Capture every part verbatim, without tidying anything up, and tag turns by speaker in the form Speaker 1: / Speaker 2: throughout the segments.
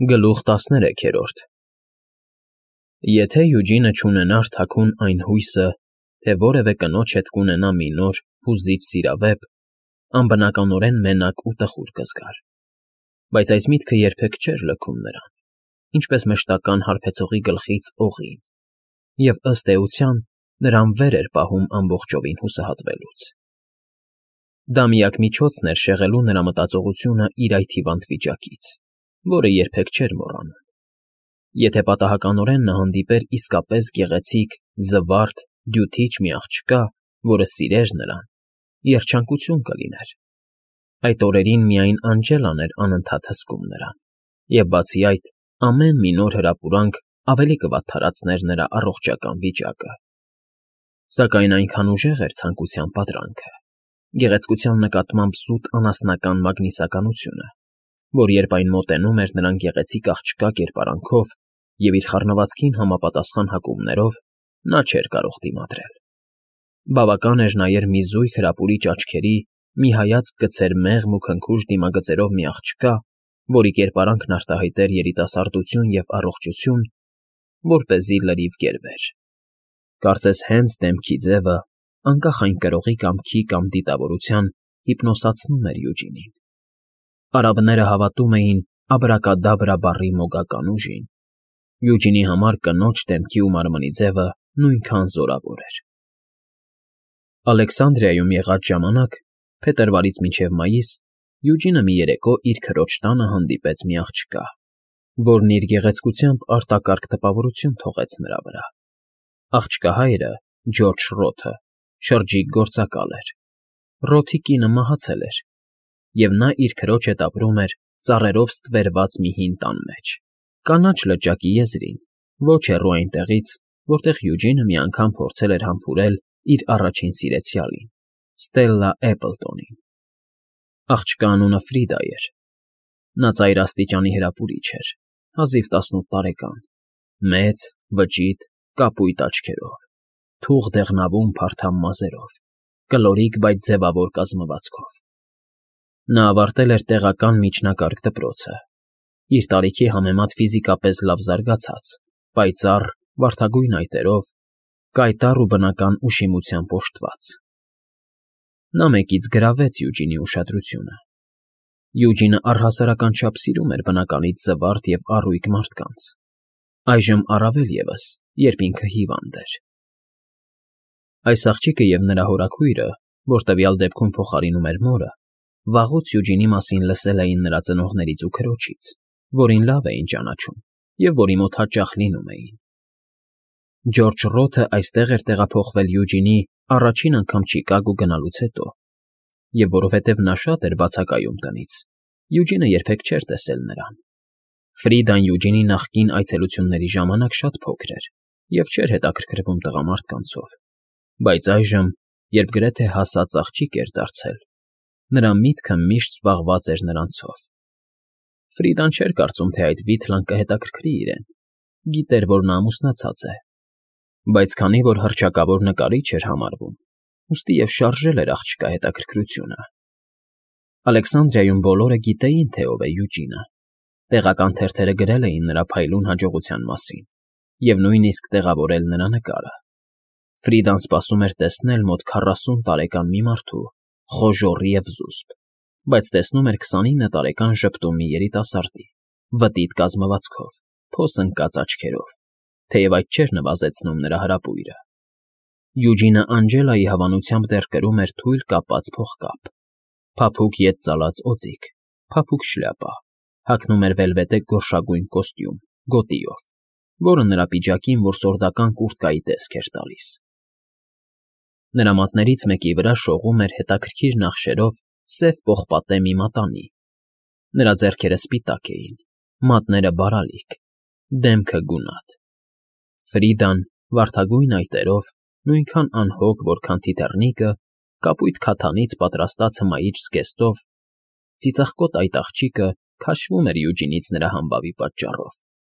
Speaker 1: Գլուխ տասներեքերորդ Եթե Յուջինը չունենար թաքուն այն հույսը, թե որևէ կնոջ հետ կունենա մի նոր, հուզիչ սիրավեպ, անբնականորեն մենակ ու տխուր կզգար, բայց այս միտքը երբեք չէր լքում նրան, ինչպես մշտական հարբեցողի գլխից օղին, և, ըստ էության, նրան վեր էր պահում ամբողջովին հուսահատվելուց։ Դա միակ միջոցն էր շեղելու նրա մտածողությունը իր այդ հիվանդ վիճակից, որը երբեք չէր մոռանում։ Եթե պատահականորեն նա հանդիպեր իսկապես գեղեցիկ, զվարթ, դյութիչ մի աղջկա, որը սիրեր նրան, երջանկություն կլիներ։ Այդ օրերին միայն Անջելան էր անընդհատ հսկում նրան, և բացի այդ, ամեն մի նոր հրապուրանք ավելի կվատթարացներ նրա առողջական վիճակը։ Սակայն այնքան ուժեղ էր ցանկության պատրանքը, գեղեցկության նկատմամբ զուտ անասնական մագնիսականությունը, որ երբ այն մոտենում էր նրան գեղեցիկ աղջկա կերպարանքով և իր խառնվածքին համապատասխան հագումներով, նա չէր կարող դիմադրել։ Բավական էր նայեր մի զույգ հրապուրիչ աչքերի, մի հայացք գցեր մեղմ ու քնքուշ դիմագծերով մի աղջկա, որի կերպարանքն արտահայտեր երիտասարդություն և առողջություն, որպեսզի լրիվ գերվեր։ Կարծես հենց դեմքի ձևը, անկախ այն կրողի կամքի կամ դիտավորության, հիպնոսացնում էր Յուջինին։ Արաբները հավատում էին աբրակադաբրա բառի մոգական ուժին։ Յուջինի համար կնոջ դեմքի ու մարմնի ձևը նույնքան զորավոր էր։ Ալեքսանդրիայում եղած ժամանակ, փետրվարից մինչև մայիս, Յուջինը մի երեկո իր քրոջ տանը հանդիպեց մի աղջկա, որն իր գեղեցկությամբ արտակարգ տպավորություն թողեց նրա վրա։ Աղջկա հայրը, Ջորջ Ռոթը, շրջիկ գործակալ էր։ Ռոթի կինը մահացել էր, և նա իր քրոջ հետ ապրում էր ծառերով ստվերված մի հին տան մեջ, կանաչ լճակի եզրին, ոչ հեռու այնտեղից, որտեղ Յուջինը մի անգամ փորձել էր համբուրել իր առաջին սիրեցյալին՝ Ստելլա Էպլտոնին։ Աղջկա անունը Ֆրիդա էր։ Նա ծայրաստիճանի հրապուրիչ էր, հազիվ տասնութ տարեկան, մեծ, վճիտ, կապույտ աչքերով, թուղ դեղնավուն փարթամ մազերով, կլորիկ, բայց ձևավոր կազմվածքով։ Նա ավարտել էր տեղական միջնակարգ դպրոցը, իր տարիքի համեմատ ֆիզիկապես լավ զարգացած, պայծառ, վարդագույն այտերով, կայտառ ու բնական ուշիմությամբ օժտված։ Նա մեկից գրավեց Յուջինի ուշադրությունը։ Յուջինը առհասարական չափ սիրում էր բնականից զվարթ և առույգ մարդկանց, այժմ առավել ևս, երբ ինքը հիվանդ էր։ Այս աղջիկը և նրա հորաքույրը, որ տվյալ դեպքում փոխարինում էր մորը, վաղուց Յուջինի մասին լսել էին նրա ծնողներից ու քրոջից, որին լավ էին ճանաչում և որի մոտ հաճախ լինում էին։ Ջորջ Ռոթը այստեղ էր տեղափոխվել Յուջինի առաջին անգամ Չիկագո գնալուց հետո, և որովհետև նա շատ էր բացակայում տնից, Յուջինը երբեք չէր տեսել նրան։ Ֆրիդան Յուջինի նախկին այցելությունների ժամանակ շատ փոքր էր և չէր հետաքրքրվում տղամարդկանցով, բայց այժմ, երբ գրեթե հասած աղջիկ էր դարձել, նրա միտքը միշտ զբաղված էր նրանցով։ Ֆրիդան չէր կարծում, թե այդ Վիթլան կհետաքրքրի իրեն, գիտեր, որ նա ամուսնացած է, բայց քանի որ հռչակավոր նկարիչ էր համարվում, ուստի և շարժել էր աղջկա հետաքրքրությունը։ Ալեքսանդրիայում բոլորը գիտեին, թե ով է Յուջինը, տեղական թերթերը գրել էին նրա փայլուն հաջողության մասին և նույնիսկ տեղավորել նրա նկարը։ Ֆրիդան սպասում էր տեսնել մոտ քառասուն տարեկան մի մարդու, խոժոռ և զուսպ, բայց տեսնում էր քսանինը տարեկան ժպտուն մի երիտասարդի, վտիտ կազմվածքով, փոս ընկած աչքերով, թեև այդ չէր նվազեցնում նրա հրապույրը։ Յուջինը Անջելայի հավանությամբ դեռ կրում էր թույլ կապած փողկապ, փափուկ ետ ծալած օձիք, փափուկ շլյապա, հագնում էր վելվետե գորշագույն կոստյում, գոտիով, որը նրա պիջակին որսորդական կուրտկայի տեսք էր տալիս։ Նրա մատներից մեկի վրա շողում էր հետաքրքիր նախշերով սև պողպատե մի մատանի։ Նրա ձեռքերը սպիտակ էին, մատները բարալիկ, դեմքը գունատ։ Ֆրիդան, վարդագույն այտերով, նույնքան անհոգ, որքան թիթեռնիկը, կապույտ քաթանից պատրաստած հմայիչ զգեստով, ծիծաղկոտ այդ աղջիկը քաշվում էր Յուջինից նրա համբավի պատճառով։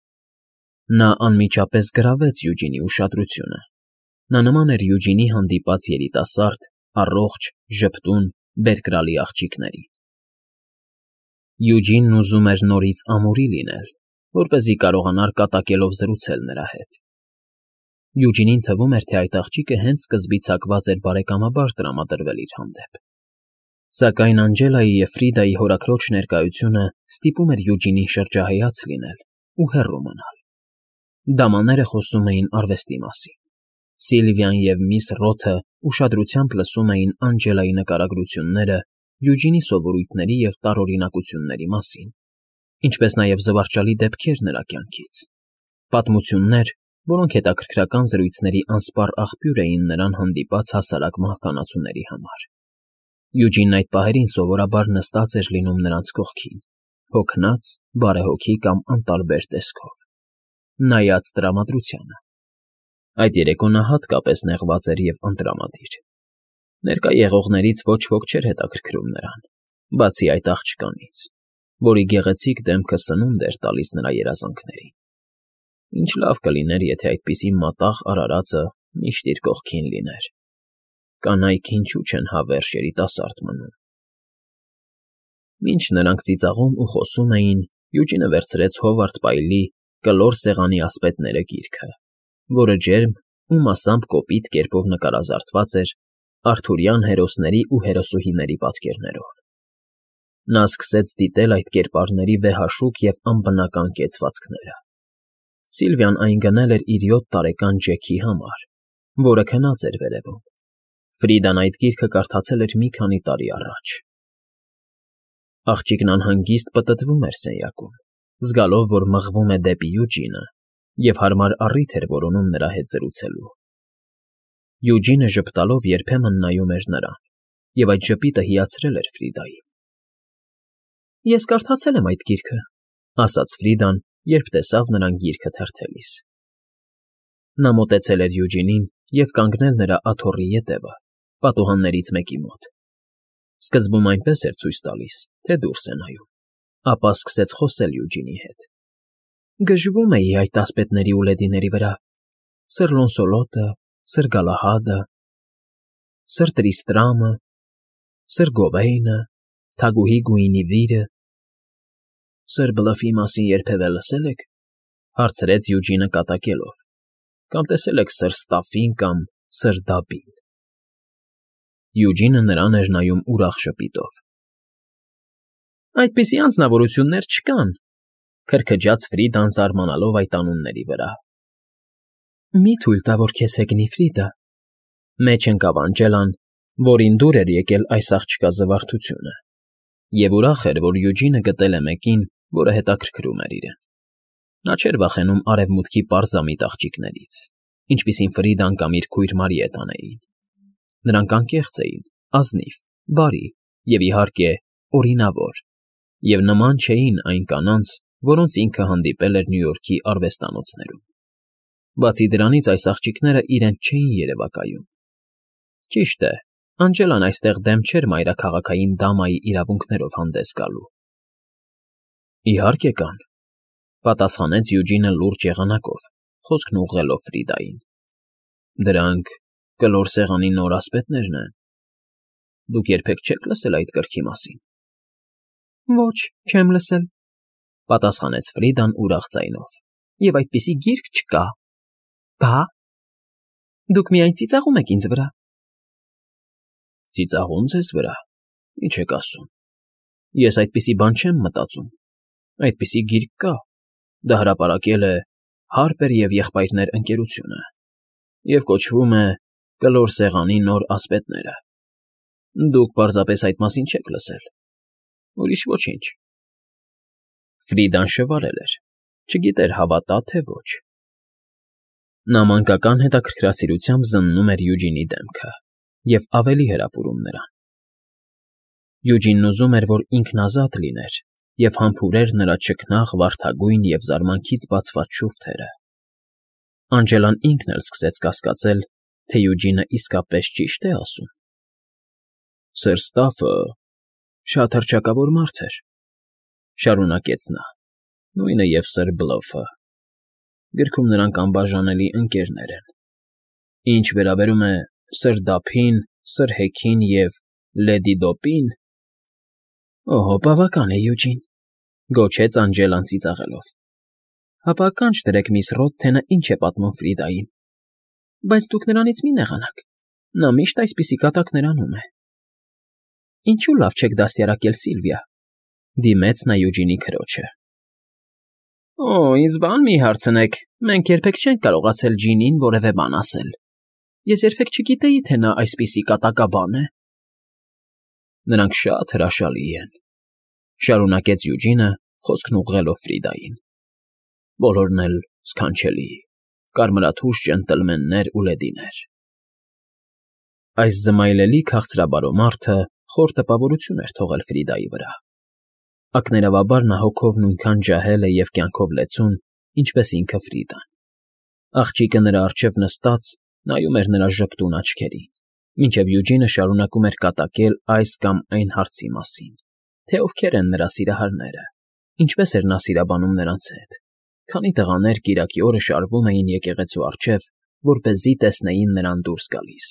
Speaker 1: Նա անմիջապես գրավեց Յուջինի ուշադրությունը։ Նա նման էր Յուջինի հանդիպած երիտասարդ, առողջ, ժպտուն, բերկրալի աղջիկներին։ Յուջինն ուզում էր նորից ամուրի լինել, որպեսզի կարողանար կատակելով զրուցել նրա հետ։ Յուջինին թվում էր, թե այդ աղջիկը հենց սկզբից հակված էր բարեկամաբար տրամադրվել իր հանդեպ։ Սակայն Անջելայի և Ֆրիդայի հորաքրոջ ներկայությունը ստիպում էր Յուջինին շրջահայաց լինել ու հեռու մնալ։ Դամաները խոսում էին արվեստի մասին։ Սիլվիան և միս Ռոթը ուշադրությամբ լսում էին Անջելայի նկարագրությունները Յուջինի սովորույթների և տարօրինակությունների մասին, ինչպես նաև զվարճալի դեպքեր նրա կյանքից, պատմություններ, որոնք հետաքրքրական զրույցների անսպառ աղբյուր էին նրան հանդիպած հասարակ մահկանացուների համար։ Յուջինն այդ պահերին սովորաբար նստած էր լինում նրանց կողքին, հոգնած, բարեհոգի կամ անտարբեր տեսքով, նայած տրամադրությանը։ Այդ երեկո նա հատկապես նեղված էր և անտրամադիր։ Ներկա եղողներից ոչ ոք չէր հետաքրքրում նրան, բացի այդ աղջկանից, որի գեղեցիկ դեմքը սնունդ էր տալիս նրա երազանքներին։ Ինչ լավ կլիներ, եթե այդպիսի մատաղ արարածը միշտ իր կողքին լիներ։ Կանայք ինչու չեն հավերժ երիտասարդ մնում։ Մինչ նրանք ծիծաղում ու խոսում էին, Յուջինը վերցրեց Հովարդ Պայլի Կլոր սեղանի ասպետները գիրքը, որը ջերմ ու մասամբ կոպիտ կերպով նկարազարդված էր արթուրյան հերոսների ու հերոսուհիների պատկերներով։ Նա սկսեց դիտել այդ կերպարների վեհաշուկ և անբնական կեցվածքները։ Սիլվիան այն գնել էր իր յոթ տարեկան Ջեքի համար, որը քնած էր վերևում։ Ֆրիդան այդ գիրքը կարդացել էր մի քանի տարի առաջ։ Աղջիկն անհանգիստ պտտվում էր սենյակում, զգալով, որ մղվում է դեպի Յուջինը և հարմար առիթ էր որոնում նրա հետ զրուցելու։ Յուջինը ժպտալով երբեմն նայում էր նրան, և այդ ժպիտը հիացրել էր Ֆրիդային։ Ես կարդացել եմ այդ գիրքը, ասաց Ֆրիդան, երբ տեսավ նրան գիրքը թերթելիս։ Նա մոտեցել էր Յուջինին և կանգնել նրա աթոռի ետևը, պատուհաններից մեկի մոտ։ Սկզբում այնպես էր ցույց տալիս, թե դուրս է նայում, ապա սկսեց խոսել Յուջինի հետ։ Գժվում էի այդ ասպետների ու լեդիների վրա. Սըր Լոնսոլոտը, Սըր Գալահադը, Սըր Տրիստրամը, Սըր Գովեյնը, Թագուհի Գուինիվիրը։ Սըր Բլըֆի մասին երբևէ լսել եք, հարցրեց Յուջինը կատակելով, կամ տեսել եք Սըր Ստաֆին կամ Սըր Դաբին։ Յուջինը նրան էր նայում ուրախ ժպիտով։ Այդպիսի անձնավորություններ չկան, քրքջաց Ֆրիդան զարմանալով այդ անունների վրա։ Մի թույլ տա, որ քեզ հեգնի, Ֆրիդա, մեջ ընկավ Անջելան, որին դուր էր եկել այս աղջկա զվարթությունը, և ուրախ էր, որ Յուջինը գտել է մեկին, որը հետաքրքրում էր իրեն։ Նա չէր վախենում արևմուտքի պարզամիտ աղջիկներից, ինչպիսին Ֆրիդան կամ իր քույր Մարիետան էին։ Նրանք անկեղծ էին, ազնիվ, բարի և, իհարկե, օրինավոր, և նման չէին այն կանանց, որոնց ինքը հանդիպել էր Նյու Յորքի արվեստանոցներում։ Բացի դրանից, այս աղջիկները իրենց չէին երևակայում։ Ճիշտ է, Անջելան այստեղ դեմ չէր մայրաքաղաքային դամայի իրավունքներով հանդես գալու։ Իհարկե կան, պատասխանեց Յուջինը լուրջ եղանակով, խոսքն ուղղելով Ֆրիդային։ Դրանք Կլոր սեղանի նոր ասպետներն են։ Դուք երբեք չեք լսել այդ գրքի մասին։ Ոչ, չեմ լսել, պատասխանեց Ֆրիդան ուրախ ձայնով։ Եվ այդպիսի գիրք չկա։ Բա։ Դուք միայն ծիծաղում եք ինձ վրա։ Ծիծաղում ձեզ վրա։ Ինչ եք ասում։ Ես այդպիսի բան չեմ մտածում։ Այդպիսի գիրք կա։ Դա հրապարակել է Հարպեր և Եղբայրներ ընկերությունը և կոչվում է Կլոր սեղանի նոր ասպետները։ Դուք պարզապես այդ մասին չեք լսել։ Ուրիշ ոչինչ։ Ֆրիդան շվարել էր, չգիտեր հավատա, թե ոչ։ Նա մանկական հետաքրքրասիրությամբ զննում էր Յուջինի դեմքը և ավելի հրապուրում նրան։ Յուջինն ուզում էր, որ ինքն ազատ լիներ և համբուրեր նրա չքնաղ, վարդագույն և զարմանքից բացված շուրթերը։ Անջելան ինքն էլ սկսեց կասկածել, թե Յուջինը իսկապես ճիշտ է ասում։ Սըր Ստաֆը շատ հռչակավոր մարդ էր, շարունակեց նա, նույնը և Սըր Բլոֆը։ Գրքում նրանք անբաժանելի ընկերներ են։ Ինչ վերաբերում է Սըր Դափին, Սըր Հեքին և Լեդի Դոպին… Օհո, բավական է, Յուջին, գոչեց Անջելան ծիծաղելով։ Հապա ականջ դրեք, միս Ռոթ, թե նա ինչ է պատմում Ֆրիդային։ Բայց դուք նրանից մի նեղանաք, նա միշտ այսպիսի կատակներ անում է։ Ինչու լավ չեք դաստիարակել Սիլվիա,֊ դիմեց նա Յուջինի քրոջը։ Օ, ինձ բան մի հարցնեք, մենք երբեք չենք կարողացել ջինին որևէ բան ասել։ Ես երբեք չգիտեի, թե նա այսպիսի կատակաբան է։ Նրանք շատ հրաշալի են,֊ շարունակեց Յուջինը, խոսքն ուղղելով Ֆրիդային։ Բոլորն էլ սքանչելի, կարմրաթուշ ջենտլմեններ ու լեդիներ։ Այս զմայլելի քաղցրաբարո մարդը խոր տպավորություն էր թողել Ֆրիդայի վրա։ Ակներավաբար նա հոգով նույնքան ջահել է և կյանքով լեցուն, ինչպես ինքը Ֆրիդան։ Աղջիկը նրա առջև նստած նայում էր նրա ժպտուն աչքերին, մինչև Յուջինը շարունակում էր կատակել այս կամ այն հարցի մասին, թե ովքեր են նրա սիրահարները, ինչպես էր նա սիրաբանում նրանց հետ, քանի տղաներ կիրակի օրը շարվում էին եկեղեցու առջև, որպեսզի տեսնեին նրան դուրս գալիս։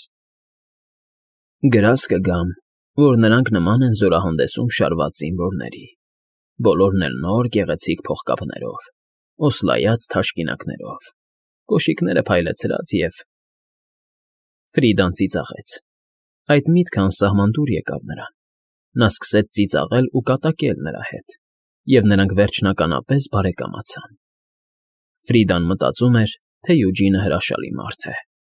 Speaker 1: Գրազ կգամ, որ նրանք նման են զորահանդեսում շարված զինվորների, բոլորն էլ նոր գեղեցիկ փողկապներով, օսլայած թաշկինակներով, կոշիկները փայլեցրած և… Ֆրիդան ծիծաղեց։ Այդ միտքը անսահման դուր եկավ նրան։ Նա սկսեց ծիծաղել ու կատակել նրա հետ, և նրանք վերջնականապես բարեկամացան։ Ֆրիդան մտածում էր, թե Յուջինը հրաշալի մարդ է։